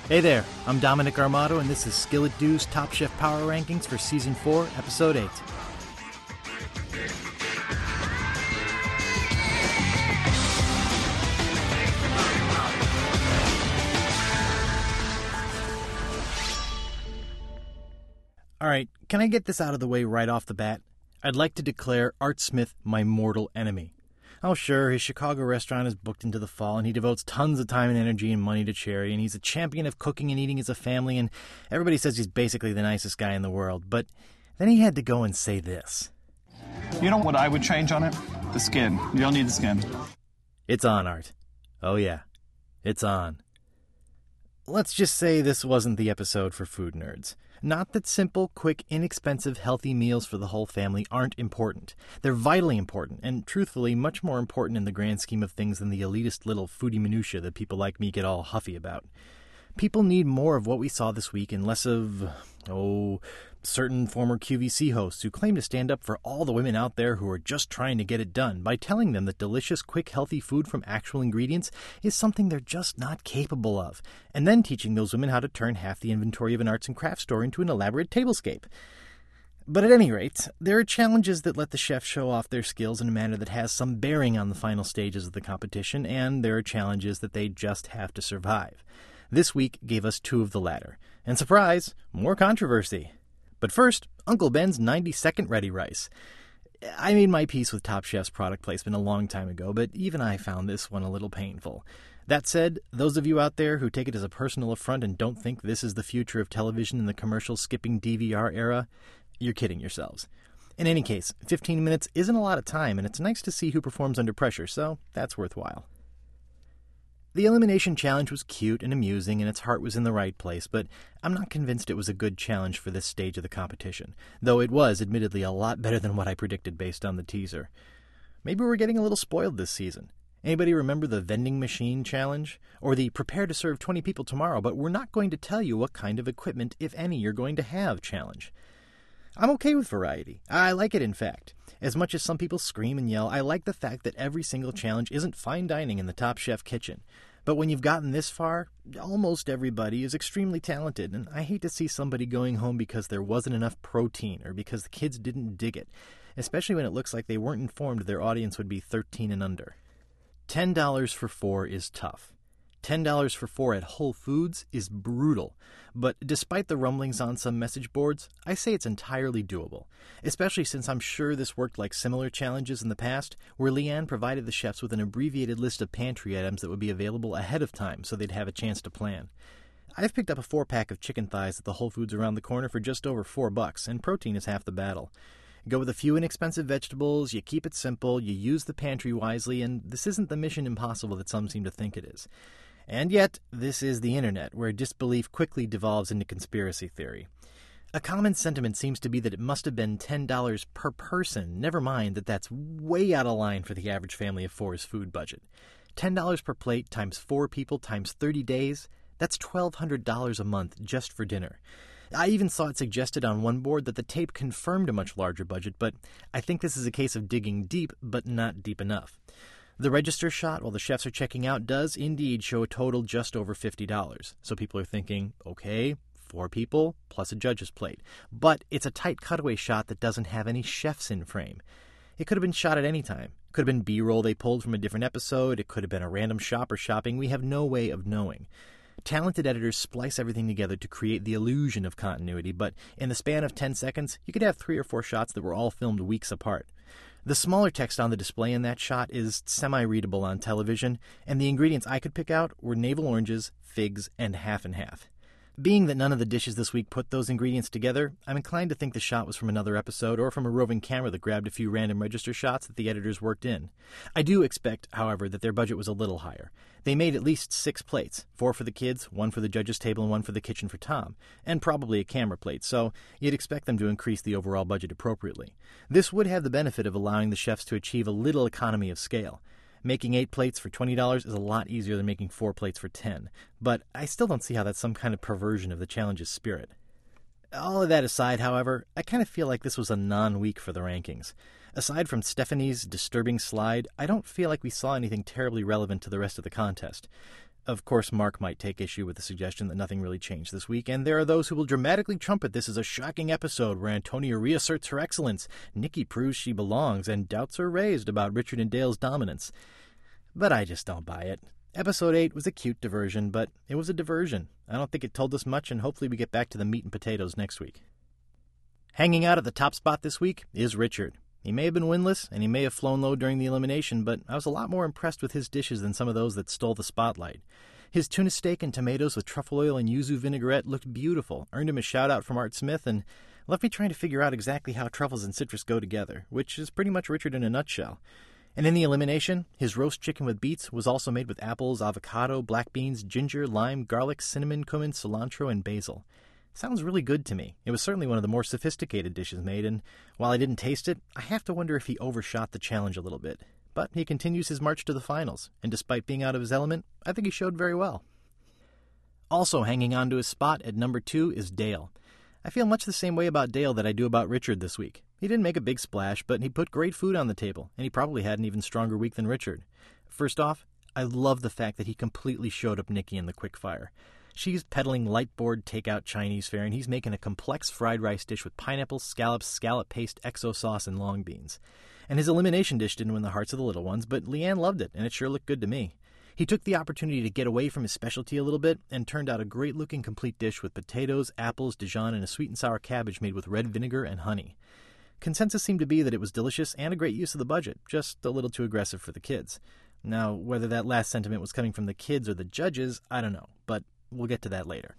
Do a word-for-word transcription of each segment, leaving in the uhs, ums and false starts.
Hey there, I'm Dominic Armato, and this is Skillet Do's Top Chef Power Rankings for Season four, Episode eight. Alright, can I get this out of the way right off the bat? I'd like to declare Art Smith my mortal enemy. Oh sure, his Chicago restaurant is booked into the fall, and he devotes tons of time and energy and money to charity, and he's a champion of cooking and eating as a family, and everybody says he's basically the nicest guy in the world. But then he had to go and say this. You know what I would change on it? The skin. You don't need the skin. It's on, Art. Oh yeah, it's on. Let's just say this wasn't the episode for food nerds. Not that simple, quick, inexpensive, healthy meals for the whole family aren't important. They're vitally important, and truthfully, much more important in the grand scheme of things than the elitist little foodie minutia that people like me get all huffy about. People need more of what we saw this week and less of, oh, certain former Q V C hosts who claim to stand up for all the women out there who are just trying to get it done by telling them that delicious, quick, healthy food from actual ingredients is something they're just not capable of, and then teaching those women how to turn half the inventory of an arts and crafts store into an elaborate tablescape. But at any rate, there are challenges that let the chefs show off their skills in a manner that has some bearing on the final stages of the competition, and there are challenges that they just have to survive. This week gave us two of the latter. And surprise, more controversy. But first, Uncle Ben's ninety-second ready rice. I made my peace with Top Chef's product placement a long time ago, but even I found this one a little painful. That said, those of you out there who take it as a personal affront and don't think this is the future of television in the commercial-skipping D V R era, you're kidding yourselves. In any case, fifteen minutes isn't a lot of time, and it's nice to see who performs under pressure, so that's worthwhile. The elimination challenge was cute and amusing, and its heart was in the right place, but I'm not convinced it was a good challenge for this stage of the competition, though it was admittedly a lot better than what I predicted based on the teaser. Maybe we're getting a little spoiled this season. Anybody remember the vending machine challenge? Or the prepare to serve twenty people tomorrow, but we're not going to tell you what kind of equipment, if any, you're going to have challenge? I'm okay with variety. I like it, in fact. As much as some people scream and yell, I like the fact that every single challenge isn't fine dining in the Top Chef kitchen. But when you've gotten this far, almost everybody is extremely talented, and I hate to see somebody going home because there wasn't enough protein or because the kids didn't dig it, especially when it looks like they weren't informed their audience would be thirteen and under. ten dollars for four is tough. ten dollars for four at Whole Foods is brutal, but despite the rumblings on some message boards, I say it's entirely doable, especially since I'm sure this worked like similar challenges in the past, where Leanne provided the chefs with an abbreviated list of pantry items that would be available ahead of time so they'd have a chance to plan. I've picked up a four-pack of chicken thighs at the Whole Foods around the corner for just over four bucks, and protein is half the battle. Go with a few inexpensive vegetables, you keep it simple, you use the pantry wisely, and this isn't the mission impossible that some seem to think it is. And yet, this is the internet, where disbelief quickly devolves into conspiracy theory. A common sentiment seems to be that it must have been ten dollars per person, never mind that that's way out of line for the average family of four's food budget. ten dollars per plate times four people times thirty days, that's twelve hundred dollars a month just for dinner. I even saw it suggested on one board that the tape confirmed a much larger budget, but I think this is a case of digging deep, but not deep enough. The register shot while the chefs are checking out does indeed show a total just over fifty dollars. So people are thinking, okay, four people plus a judge's plate. But it's a tight cutaway shot that doesn't have any chefs in frame. It could have been shot at any time. It could have been B-roll they pulled from a different episode. It could have been a random shopper shopping. We have no way of knowing. Talented editors splice everything together to create the illusion of continuity, but in the span of ten seconds, you could have three or four shots that were all filmed weeks apart. The smaller text on the display in that shot is semi-readable on television, and the ingredients I could pick out were navel oranges, figs, and half and half. Being that none of the dishes this week put those ingredients together, I'm inclined to think the shot was from another episode or from a roving camera that grabbed a few random register shots that the editors worked in. I do expect, however, that their budget was a little higher. They made at least six plates, four for the kids, one for the judges' table, and one for the kitchen for Tom, and probably a camera plate, so you'd expect them to increase the overall budget appropriately. This would have the benefit of allowing the chefs to achieve a little economy of scale. Making eight plates for twenty dollars is a lot easier than making four plates for ten dollars, but I still don't see how that's some kind of perversion of the challenge's spirit. All of that aside, however, I kind of feel like this was a non-week for the rankings. Aside from Stephanie's disturbing slide, I don't feel like we saw anything terribly relevant to the rest of the contest. Of course, Mark might take issue with the suggestion that nothing really changed this week, and there are those who will dramatically trumpet this as a shocking episode where Antonia reasserts her excellence, Nikki proves she belongs, and doubts are raised about Richard and Dale's dominance. But I just don't buy it. Episode eight was a cute diversion, but it was a diversion. I don't think it told us much, and hopefully we get back to the meat and potatoes next week. Hanging out at the top spot this week is Richard. He may have been winless, and he may have flown low during the elimination, but I was a lot more impressed with his dishes than some of those that stole the spotlight. His tuna steak and tomatoes with truffle oil and yuzu vinaigrette looked beautiful, earned him a shout-out from Art Smith, and left me trying to figure out exactly how truffles and citrus go together, which is pretty much Richard in a nutshell. And in the elimination, his roast chicken with beets was also made with apples, avocado, black beans, ginger, lime, garlic, cinnamon, cumin, cilantro, and basil. Sounds really good to me. It was certainly one of the more sophisticated dishes made, and while I didn't taste it, I have to wonder if he overshot the challenge a little bit. But he continues his march to the finals, and despite being out of his element, I think he showed very well. Also hanging on to his spot at number two is Dale. I feel much the same way about Dale that I do about Richard this week. He didn't make a big splash, but he put great food on the table, and he probably had an even stronger week than Richard. First off, I love the fact that he completely showed up Nikki in the quickfire. She's peddling lightboard takeout Chinese fare, and he's making a complex fried rice dish with pineapples, scallops, scallop paste, exo sauce, and long beans. And his elimination dish didn't win the hearts of the little ones, but Leanne loved it, and it sure looked good to me. He took the opportunity to get away from his specialty a little bit and turned out a great-looking complete dish with potatoes, apples, Dijon, and a sweet and sour cabbage made with red vinegar and honey. Consensus seemed to be that it was delicious and a great use of the budget, just a little too aggressive for the kids. Now, whether that last sentiment was coming from the kids or the judges, I don't know, but we'll get to that later.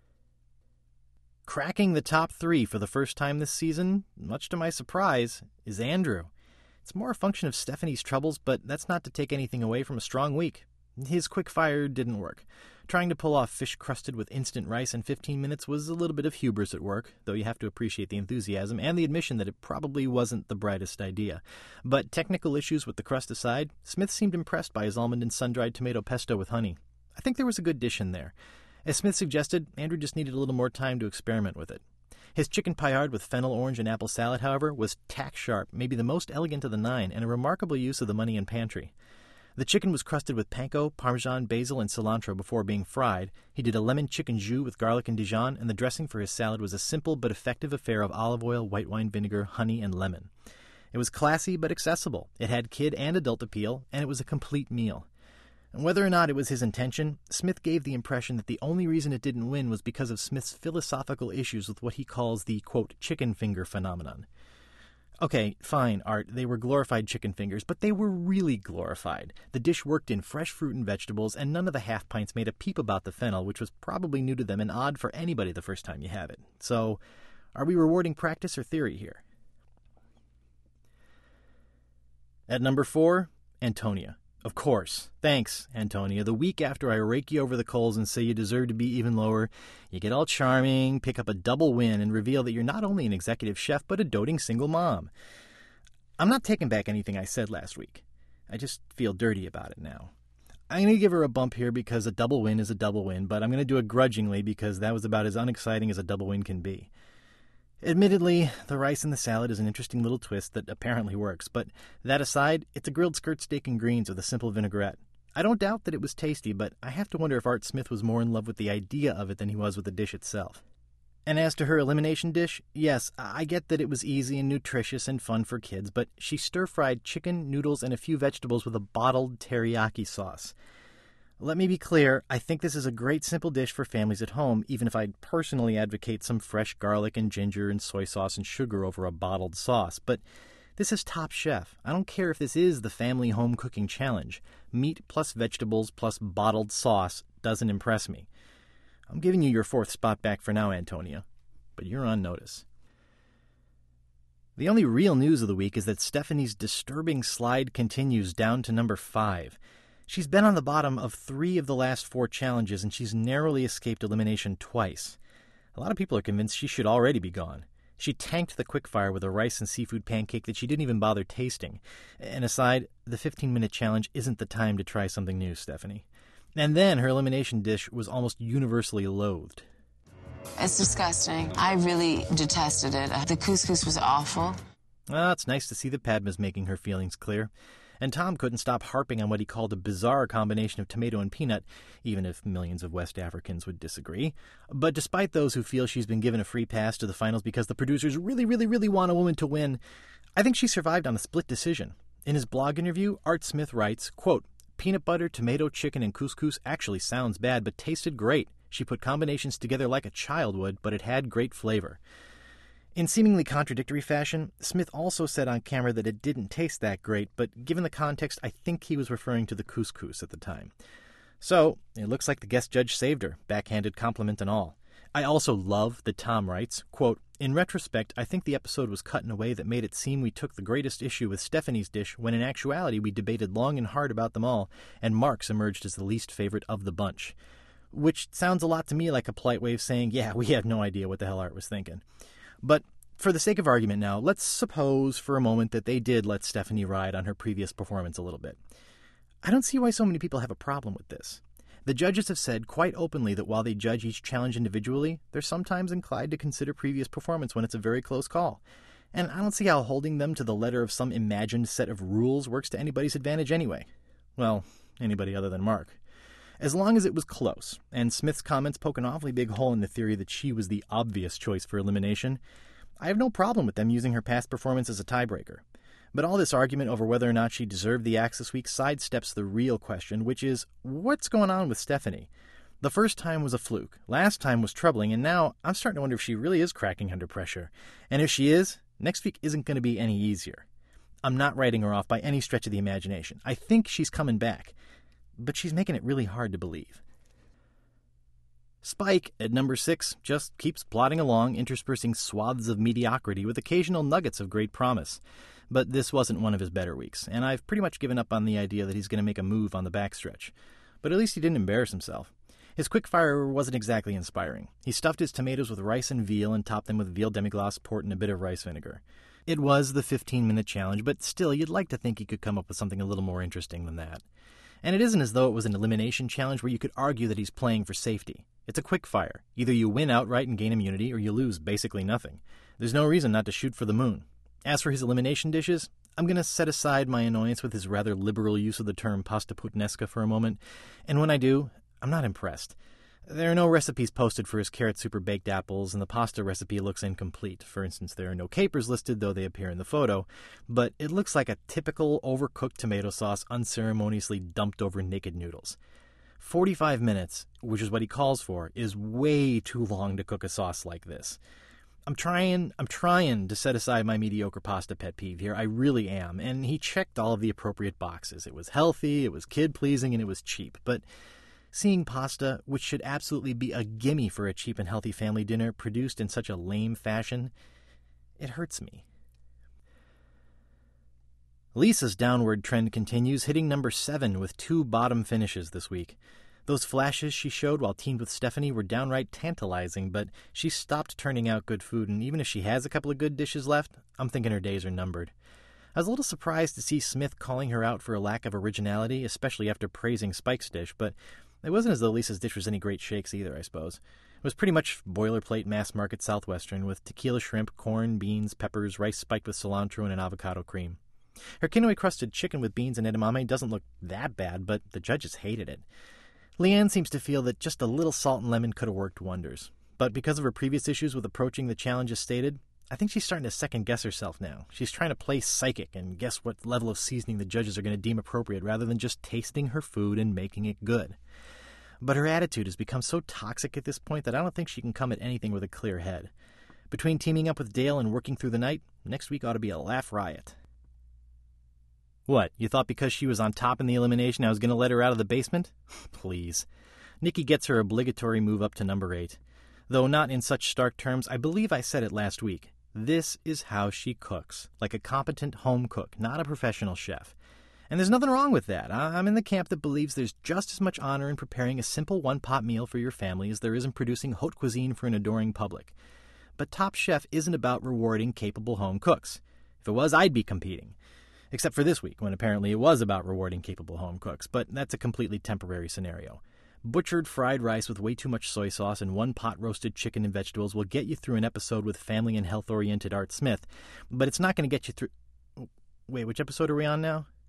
Cracking the top three for the first time this season, much to my surprise, is Andrew. It's more a function of Stephanie's troubles, but that's not to take anything away from a strong week. His quickfire didn't work. Trying to pull off fish crusted with instant rice in fifteen minutes was a little bit of hubris at work, though you have to appreciate the enthusiasm and the admission that it probably wasn't the brightest idea. But technical issues with the crust aside, Smith seemed impressed by his almond and sun-dried tomato pesto with honey. I think there was a good dish in there. As Smith suggested, Andrew just needed a little more time to experiment with it. His chicken paillard with fennel, orange, and apple salad, however, was tack-sharp, maybe the most elegant of the nine, and a remarkable use of the money and pantry. The chicken was crusted with panko, parmesan, basil, and cilantro before being fried. He did a lemon chicken jus with garlic and Dijon, and the dressing for his salad was a simple but effective affair of olive oil, white wine vinegar, honey, and lemon. It was classy but accessible. It had kid and adult appeal, and it was a complete meal. And whether or not it was his intention, Smith gave the impression that the only reason it didn't win was because of Smith's philosophical issues with what he calls the, quote, chicken finger phenomenon. Okay, fine, Art, they were glorified chicken fingers, but they were really glorified. The dish worked in fresh fruit and vegetables, and none of the half-pints made a peep about the fennel, which was probably new to them and odd for anybody the first time you have it. So, are we rewarding practice or theory here? At number four, Antonia. Of course. Thanks, Antonia. The week after I rake you over the coals and say you deserve to be even lower, you get all charming, pick up a double win, and reveal that you're not only an executive chef, but a doting single mom. I'm not taking back anything I said last week. I just feel dirty about it now. I'm going to give her a bump here because a double win is a double win, but I'm going to do it grudgingly because that was about as unexciting as a double win can be. Admittedly, the rice in the salad is an interesting little twist that apparently works, but that aside, it's a grilled skirt steak and greens with a simple vinaigrette. I don't doubt that it was tasty, but I have to wonder if Art Smith was more in love with the idea of it than he was with the dish itself. And as to her elimination dish, yes, I get that it was easy and nutritious and fun for kids, but she stir-fried chicken, noodles, and a few vegetables with a bottled teriyaki sauce. Let me be clear, I think this is a great simple dish for families at home, even if I'd personally advocate some fresh garlic and ginger and soy sauce and sugar over a bottled sauce. But this is Top Chef. I don't care if this is the family home cooking challenge. Meat plus vegetables plus bottled sauce doesn't impress me. I'm giving you your fourth spot back for now, Antonia, but you're on notice. The only real news of the week is that Stephanie's disturbing slide continues down to number five. She's been on the bottom of three of the last four challenges, and she's narrowly escaped elimination twice. A lot of people are convinced she should already be gone. She tanked the quickfire with a rice and seafood pancake that she didn't even bother tasting. And aside, the fifteen-minute challenge isn't the time to try something new, Stephanie. And then her elimination dish was almost universally loathed. It's disgusting. I really detested it. The couscous was awful. Well, it's nice to see that Padma's making her feelings clear. and Tom couldn't stop harping on what he called a bizarre combination of tomato and peanut, even if millions of West Africans would disagree. But despite those who feel she's been given a free pass to the finals because the producers really, really, really want a woman to win, I think she survived on a split decision. In his blog interview, Art Smith writes, quote, "Peanut butter, tomato, chicken, and couscous actually sounds bad, but tasted great. She put combinations together like a child would, but it had great flavor." In seemingly contradictory fashion, Smith also said on camera that it didn't taste that great, but given the context, I think he was referring to the couscous at the time. So, it looks like the guest judge saved her, backhanded compliment and all. I also love that Tom writes, quote, "In retrospect, I think the episode was cut in a way that made it seem we took the greatest issue with Stephanie's dish, when in actuality we debated long and hard about them all, and Mark's emerged as the least favorite of the bunch." Which sounds a lot to me like a polite way of saying, yeah, we have no idea what the hell Art was thinking. But for the sake of argument now, let's suppose for a moment that they did let Stephanie ride on her previous performance a little bit. I don't see why so many people have a problem with this. The judges have said quite openly that while they judge each challenge individually, they're sometimes inclined to consider previous performance when it's a very close call. And I don't see how holding them to the letter of some imagined set of rules works to anybody's advantage anyway. Well, anybody other than Mark. As long as it was close, and Smith's comments poke an awfully big hole in the theory that she was the obvious choice for elimination, I have no problem with them using her past performance as a tiebreaker. But all this argument over whether or not she deserved the axe this week sidesteps the real question, which is, what's going on with Stephanie? The first time was a fluke, last time was troubling, and now I'm starting to wonder if she really is cracking under pressure. And if she is, next week isn't going to be any easier. I'm not writing her off by any stretch of the imagination. I think she's coming back. But she's making it really hard to believe. Spike, at number six, just keeps plodding along, interspersing swaths of mediocrity with occasional nuggets of great promise. But this wasn't one of his better weeks, and I've pretty much given up on the idea that he's going to make a move on the backstretch. But at least he didn't embarrass himself. His quickfire wasn't exactly inspiring. He stuffed his tomatoes with rice and veal and topped them with veal demi-glace, port, and a bit of rice vinegar. It was the fifteen-minute challenge, but still, you'd like to think he could come up with something a little more interesting than that. And it isn't as though it was an elimination challenge where you could argue that he's playing for safety. It's a quick fire. Either you win outright and gain immunity, or you lose basically nothing. There's no reason not to shoot for the moon. As for his elimination dishes, I'm going to set aside my annoyance with his rather liberal use of the term pasta puttanesca for a moment, and when I do, I'm not impressed. There are no recipes posted for his carrot soup or baked apples, and the pasta recipe looks incomplete. For instance, there are no capers listed, though they appear in the photo, but it looks like a typical overcooked tomato sauce unceremoniously dumped over naked noodles. forty-five minutes, which is what he calls for, is way too long to cook a sauce like this. I'm trying, I'm trying to set aside my mediocre pasta pet peeve here, I really am, and he checked all of the appropriate boxes. It was healthy, it was kid-pleasing, and it was cheap, but seeing pasta, which should absolutely be a gimme for a cheap and healthy family dinner, produced in such a lame fashion, it hurts me. Lisa's downward trend continues, hitting number seven with two bottom finishes this week. Those flashes she showed while teamed with Stephanie were downright tantalizing, but she stopped turning out good food, and even if she has a couple of good dishes left, I'm thinking her days are numbered. I was a little surprised to see Smith calling her out for a lack of originality, especially after praising Spike's dish, but it wasn't as though Lisa's dish was any great shakes either, I suppose. It was pretty much boilerplate mass-market Southwestern with tequila shrimp, corn, beans, peppers, rice spiked with cilantro, and an avocado cream. Her quinoa-crusted chicken with beans and edamame doesn't look that bad, but the judges hated it. Leanne seems to feel that just a little salt and lemon could have worked wonders. But because of her previous issues with approaching the challenge as stated, I think she's starting to second-guess herself now. She's trying to play psychic and guess what level of seasoning the judges are going to deem appropriate rather than just tasting her food and making it good. But her attitude has become so toxic at this point that I don't think she can come at anything with a clear head. Between teaming up with Dale and working through the night, next week ought to be a laugh riot. What, you thought because she was on top in the elimination I was going to let her out of the basement? Please. Nikki gets her obligatory move up to number eight. Though not in such stark terms, I believe I said it last week. This is how she cooks, like a competent home cook, not a professional chef. And there's nothing wrong with that. I'm in the camp that believes there's just as much honor in preparing a simple one-pot meal for your family as there is in producing haute cuisine for an adoring public. But Top Chef isn't about rewarding capable home cooks. If it was, I'd be competing. Except for this week, when apparently it was about rewarding capable home cooks, but that's a completely temporary scenario. Butchered fried rice with way too much soy sauce and one pot roasted chicken and vegetables will get you through an episode with family and health-oriented Art Smith, but it's not going to get you through... Wait, which episode are we on now?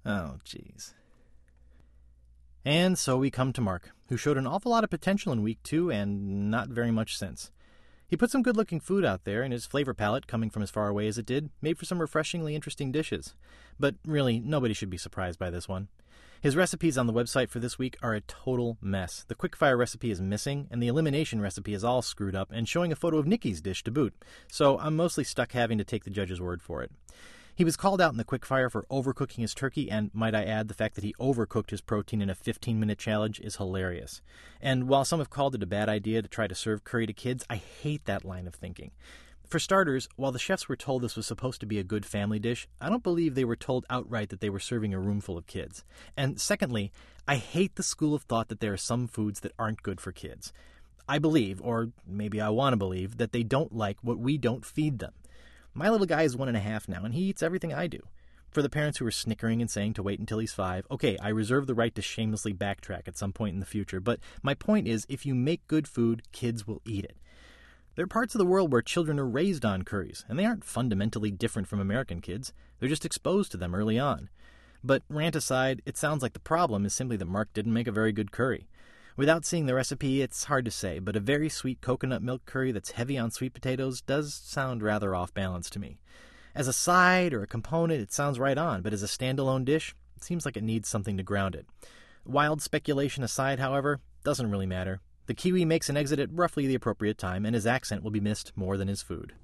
Oh, jeez. And so we come to Mark, who showed an awful lot of potential in week two and not very much since. He put some good-looking food out there, and his flavor palette, coming from as far away as it did, made for some refreshingly interesting dishes. But really, nobody should be surprised by this one. His recipes on the website for this week are a total mess. The quickfire recipe is missing, and the elimination recipe is all screwed up and showing a photo of Nikki's dish to boot, so I'm mostly stuck having to take the judge's word for it. He was called out in the quickfire for overcooking his turkey, and might I add, the fact that he overcooked his protein in a fifteen-minute challenge is hilarious. And while some have called it a bad idea to try to serve curry to kids, I hate that line of thinking. For starters, while the chefs were told this was supposed to be a good family dish, I don't believe they were told outright that they were serving a room full of kids. And secondly, I hate the school of thought that there are some foods that aren't good for kids. I believe, or maybe I want to believe, that they don't like what we don't feed them. My little guy is one and a half now, and he eats everything I do. For the parents who are snickering and saying to wait until he's five, okay, I reserve the right to shamelessly backtrack at some point in the future, but my point is, if you make good food, kids will eat it. There are parts of the world where children are raised on curries, and they aren't fundamentally different from American kids. They're just exposed to them early on. But rant aside, it sounds like the problem is simply that Mark didn't make a very good curry. Without seeing the recipe, it's hard to say, but a very sweet coconut milk curry that's heavy on sweet potatoes does sound rather off balance to me. As a side or a component, it sounds right on, but as a standalone dish, it seems like it needs something to ground it. Wild speculation aside, however, doesn't really matter. The Kiwi makes an exit at roughly the appropriate time, and his accent will be missed more than his food.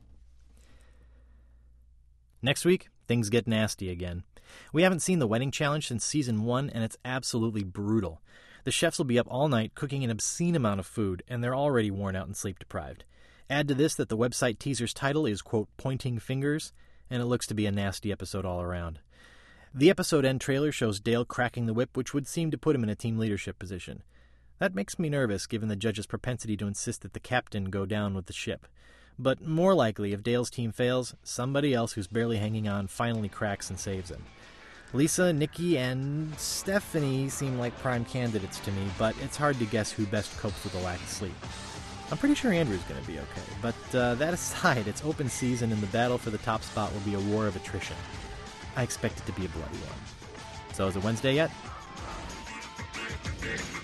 Next week, things get nasty again. We haven't seen the wedding challenge since season one, and it's absolutely brutal. The chefs will be up all night cooking an obscene amount of food, and they're already worn out and sleep-deprived. Add to this that the website teaser's title is, quote, pointing fingers, and it looks to be a nasty episode all around. The episode end trailer shows Dale cracking the whip, which would seem to put him in a team leadership position. That makes me nervous, given the judge's propensity to insist that the captain go down with the ship. But more likely, if Dale's team fails, somebody else who's barely hanging on finally cracks and saves him. Lisa, Nikki, and Stephanie seem like prime candidates to me, but it's hard to guess who best copes with a lack of sleep. I'm pretty sure Andrew's going to be okay, but uh, that aside, it's open season and the battle for the top spot will be a war of attrition. I expect it to be a bloody one. So is it Wednesday yet?